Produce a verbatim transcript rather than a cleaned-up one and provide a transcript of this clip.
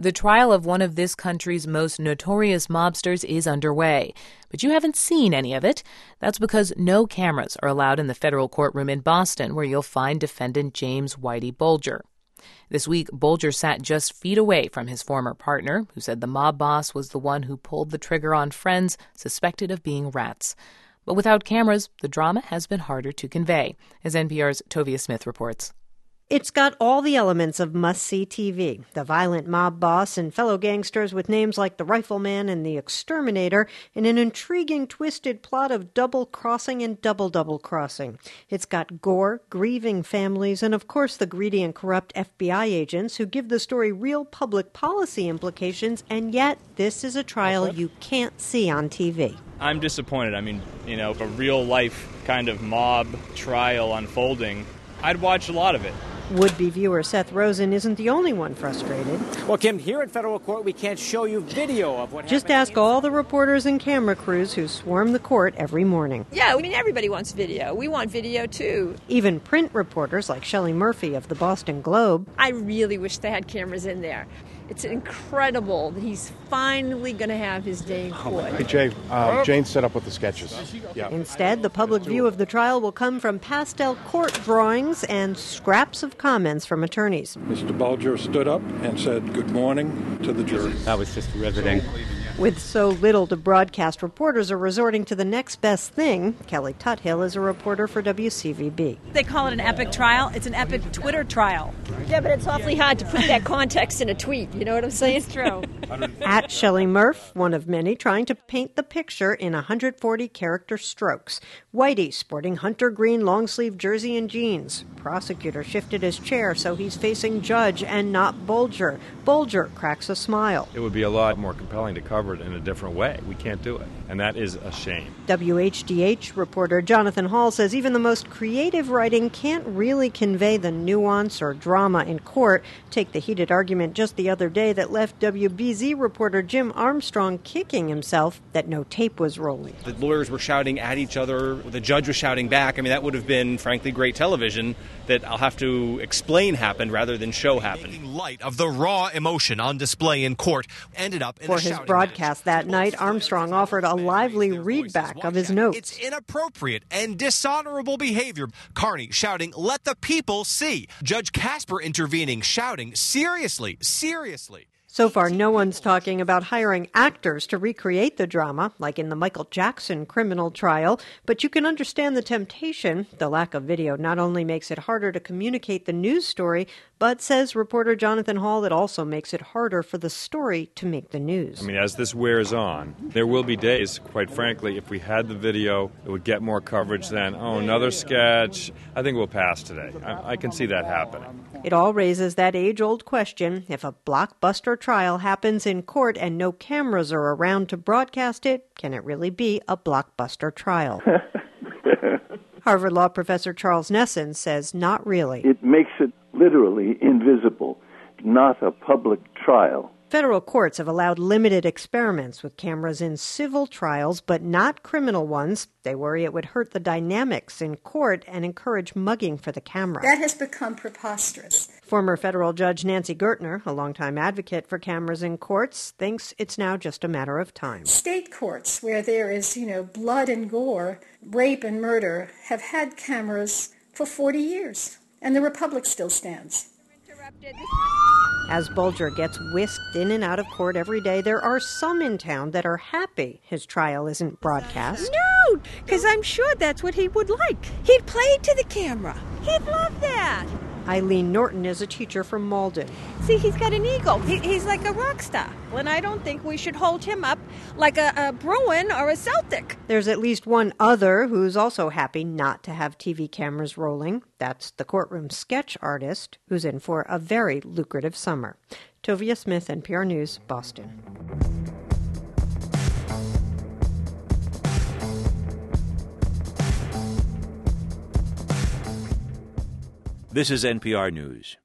The trial of one of this country's most notorious mobsters is underway, but you haven't seen any of it. That's because no cameras are allowed in the federal courtroom in Boston, where you'll find defendant James Whitey Bulger. This week, Bulger sat just feet away from his former partner, who said the mob boss was the one who pulled the trigger on friends suspected of being rats. But without cameras, the drama has been harder to convey, as N P R's Tovia Smith reports. It's got all the elements of must-see T V. The violent mob boss and fellow gangsters with names like the Rifleman and the Exterminator, and an intriguing, twisted plot of double-crossing and double-double-crossing. It's got gore, grieving families, and of course the greedy and corrupt F B I agents who give the story real public policy implications, and yet this is a trial you can't see on T V. I'm disappointed. I mean, you know, a real-life kind of mob trial unfolding, I'd watch a lot of it. Would-be viewer Seth Rosen isn't the only one frustrated. Well, Kim, here in federal court, we can't show you video of what Just ask all the reporters and camera crews who swarm the court every morning. Yeah, I mean, everybody wants video. We want video, too. Even print reporters like Shelley Murphy of the Boston Globe. I really wish they had cameras in there. It's incredible that he's finally going to have his day in court. Hey, Jay, uh, Jane set up with the sketches. Yeah. Instead, the public view of the trial will come from pastel court drawings and scraps of comments from attorneys. Mister Bulger stood up and said good morning to the jury. That was just riveting. With so little to broadcast, reporters are resorting to the next best thing. Kelly Tuthill is a reporter for W C V B. They call it an epic trial. It's an epic Twitter trial. Yeah, but it's awfully hard to put that context in a tweet. You know what I'm saying? It's true. At Shelley Murph, one of many trying to paint the picture in one hundred forty character strokes. Whitey sporting hunter green long-sleeve jersey and jeans. Prosecutor shifted his chair so he's facing judge and not Bulger. Bulger cracks a smile. It would be a lot more compelling to cover it in a different way. We can't do it, and that is a shame. W H D H reporter Jonathan Hall says even the most creative writing can't really convey the nuance or drama in court. Take the heated argument just the other day that left W B Z reporter Jim Armstrong kicking himself that no tape was rolling. The lawyers were shouting at each other. The judge was shouting back. I mean, that would have been, frankly, great television that I'll have to explain happened rather than show happened. Making light of the raw emotion on display in court ended up in For a his broadcast that night, Armstrong offered a lively readback of his notes. It's inappropriate and dishonorable behavior. Carney shouting, "Let the people see." Judge Casper intervening, shouting, "Seriously, seriously." So far, no one's talking about hiring actors to recreate the drama, like in the Michael Jackson criminal trial. But you can understand the temptation. The lack of video not only makes it harder to communicate the news story, but, says reporter Jonathan Hall, it also makes it harder for the story to make the news. I mean, as this wears on, there will be days, quite frankly, if we had the video, it would get more coverage then. Oh, another sketch. I think we'll pass today. I, I can see that happening. It all raises that age-old question. If a blockbuster trial happens in court and no cameras are around to broadcast it, can it really be a blockbuster trial? Harvard Law professor Charles Nesson says not really. It makes it literally invisible, not a public trial. Federal courts have allowed limited experiments with cameras in civil trials, but not criminal ones. They worry it would hurt the dynamics in court and encourage mugging for the camera. That has become preposterous. Former federal judge Nancy Gertner, a longtime advocate for cameras in courts, thinks it's now just a matter of time. State courts, where there is, you know, blood and gore, rape and murder, have had cameras for forty years, and the republic still stands. As Bulger gets whisked in and out of court every day, there are some in town that are happy his trial isn't broadcast. No, because I'm sure that's what he would like. He'd play to the camera. He'd love that. Eileen Norton is a teacher from Malden. See, he's got an ego. He, he's like a rock star. And I don't think we should hold him up like a, a Bruin or a Celtic. There's at least one other who's also happy not to have T V cameras rolling. That's the courtroom sketch artist, who's in for a very lucrative summer. Tovia Smith, N P R News, Boston. This is N P R News.